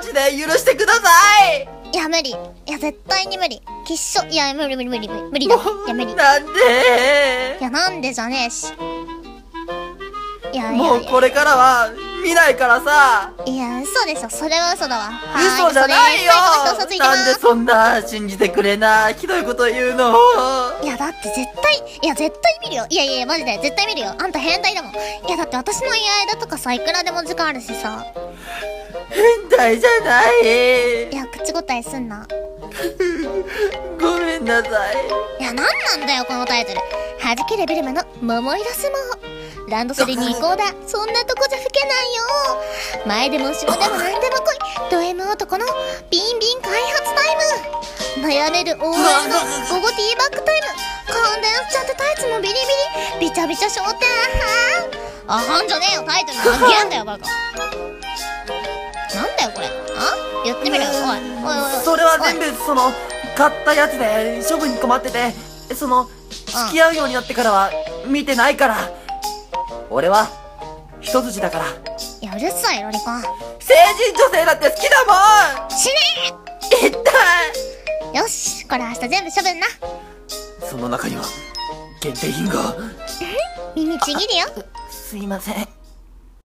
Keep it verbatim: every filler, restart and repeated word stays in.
ジで許してください。 いや無理、いや絶対に無理、きっしょ、いや無理無理無理無理無理だ、いや無理、いなんでやなんでじゃねえし、いやいもうやいやこれからは見ないからさ。 いや嘘でしょ、それは嘘だわ。 嘘じゃないよ。 それ嘘ついてまなんですそんな信じてくれなひどいこと言うの。 いやだって絶対、いや絶対見るよ、いやいやマジで絶対見るよ、あんた変態だもん。いやだって私の家間とかさいくらでも時間あるしさ。 変態じゃない。 いや口答えすんな。 ごめんなさい。 いやなんなんだよこのタイトル、はじけレベルマの桃色相撲。ランドセルに行こうだ、そんなとこじゃ吹けないよ。前でも後ろでも何でも来い、ド M 男のビンビン開発タイム。悩める オーエル の午後ティーバッグタイム。感電しちゃってタイツもビリビリ、ビチャビチャ焦点。あはんじゃねえよ、タイトルなんげえんだよバカ。なんだよこれ、あ言ってみろよ、おいおいおいおい。 それは全部その買ったやつで処分に困ってて、その付き合うようになってからは見てないから。俺は一筋だから。 いやうるさいロリコン、 成人女性だって好きだもん。 死ね痛い。 え。よしこれ明日全部処分な。 その中には限定品が。 耳ちぎるよ。 すいません。